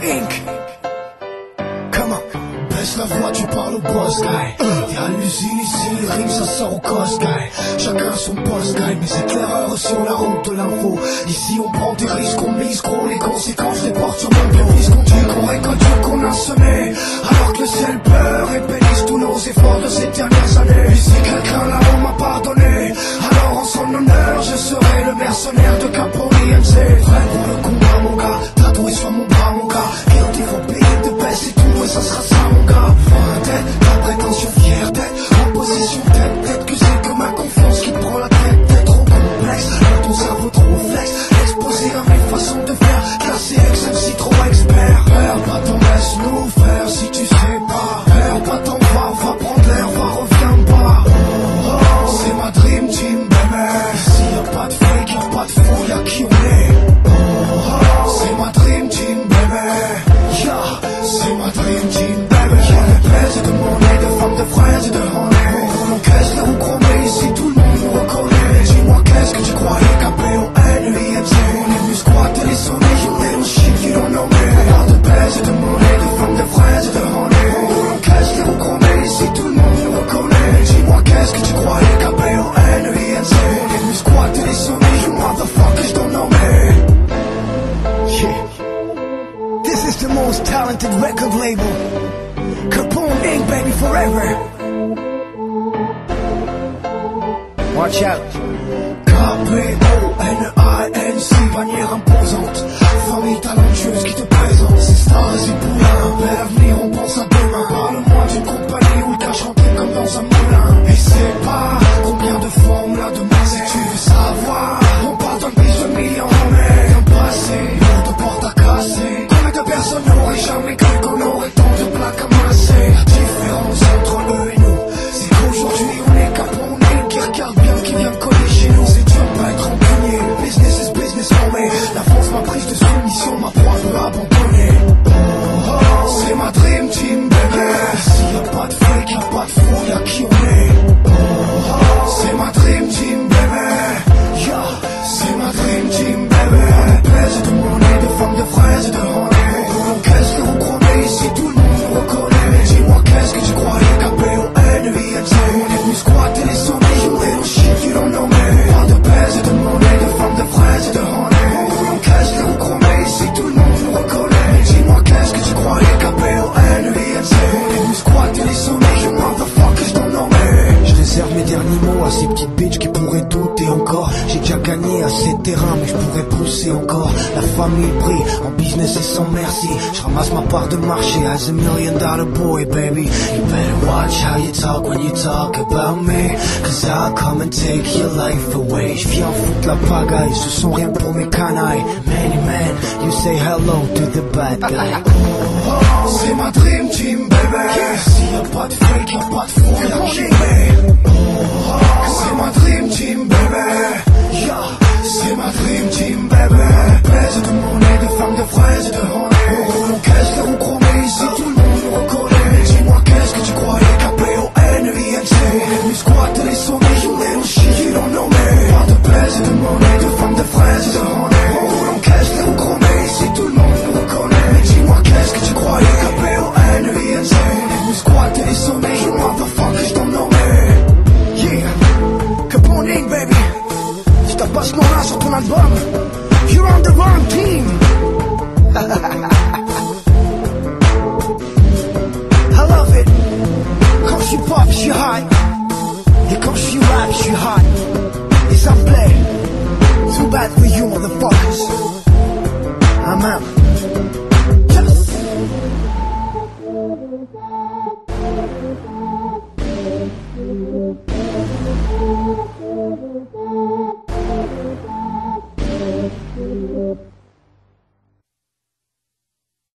Inc. Comment? Baisse la voix, tu parles au boss guy. Y'a l'usine ici, les rimes ça sort au cost guy. Chacun son poste guy, mais c'est l'erreur sur la route de l'info. Ici on prend des risques, on mise gros, les conséquences les portes sur mon dos. Qu'on dit qu'on récolte ce qu'on a semé, alors que le ciel pleure et bénisse tous nos efforts de ces dernières années. Et si quelqu'un là-haut m'a pardonné, alors en son honneur je serai le mercenaire de Capone MC. Prêt pour le combat mon gars, tatoué sur mon bras mon gars. Guilty for being the best et tout, et ça sera ça mon gars. Tête, la prétention fière d'être en position tête que c'est que ma confiance qui te prend la tête. T'es trop complexe, ton cerveau trop flex. Exposé à mes façons de faire, classé ex-MC trop expert. Perds pas ton laisse-nous faire si tu sais pas. Perds pas ton va prendre l'air, reviens pas. C'est ma dream team baby. Ici y'a pas de fake, y'a pas de fou, y'a qui on est. C'est ma dream team baby. C'est ma dream team baby. Y'a des plaies et de monnaie, de femmes, de fraises et de honey. On encaisse les roues chromées, ici tout le monde nous reconnaît. Dis-moi qu'est-ce que tu croyais, Capone-INC. On est venu squatter les sommets, you little shit, you don't know me. Y'a de plaies et de monnaie, de femmes, de fraises et de honey. On encaisse les roues chromées, ici tout le monde nous reconnaît. Dis-moi qu'est-ce que tu croyais, Capone-INC. On est venu squatter les sommets, you motherfuckers don't know me. Yeah. This is the most talented record label. Capone Inc. baby forever. Watch out. Capone-INC, bannière imposante. Famille talentueuse qui te présente. C'est stars et poulains. Bel avenir, on pense à demain. Parle-moi d'une compagnie où le cash rentre comme dans un moulin. Et c'est pas combien de fois on l'a demandé. Si tu veux savoir, on parle d'un bis de millions. Mais un passé, de porte à casser. Combien de personnes n'auraient jamais cru qu'on aurait tant de plaques à masser. La différence entre eux et nous, c'est qu'aujourd'hui on est Capone qui regarde bien qui vient de coller chez nous. C'est dur de pas être rancunier, business is business for me. La France m'a prise de soumission, ma proie veut abandonner. C'est ma dream team baby. Ici y'a pas de fake, y'a pas de fou, y'a qui on est. C'est ma dream team baby. C'est ma dream team baby. On est plaise de monnaie, de femmes, de fraises et de honey. On encaisse les roues chromées, ici tout le monde nous reconnaît. Dis-moi qu'est-ce que tu croyais, Capone-INC. On est venu squatter les sommets, you little shit, you don't know me. Pas de plaise de monnaie, de femmes, de fraises et de honey. On encaisse les roues chromées, ici tout le monde nous reconnaît. Dis-moi qu'est-ce que tu croyais, Capone-INC. On est venu squatter les sommets, you motherfuckers don't know me. Je réserve mes derniers mots à ces petites bitches qui pourraient douter encore. J'ai déjà gagné assez de terrain, mais je pourrais pousser encore. La famille brille, en business et sans merci. Je ramasse ma part de marché as $1 million boy, baby. You better watch how you talk when you talk about me, cause I'll come and take your life away. Je viens foutre la pagaille, ce sont rien pour mes canailles. Many men, you say hello to the bad guy. C'est ma dream team, baby. S'il y'a pas de fake, y'a pas de fou, y'a qui est. C'est ma dream team, baby. C'est ma dream team, baby. Plaise de monnaie, de femmes, de fraises et de honey. On encaisse les roues chromées, ici tout le monde nous reconnaît. Dis-moi qu'est-ce que tu croyais, Capone-INC. On est venu squatter les sommets, you little shit, you don't know me. Pas de plaise de monnaie, de femmes, de fraises et de honey. On encaisse les roues chromées, ici tout le monde nous reconnaît. Dis-moi qu'est-ce que tu croyais, Capone-INC. On est venu squatter les sommets, you motherfuckers don't know me. Yeah, Capone Inc. baby. Si t'as pas ce nom-là sur ton album, you're on the wrong team.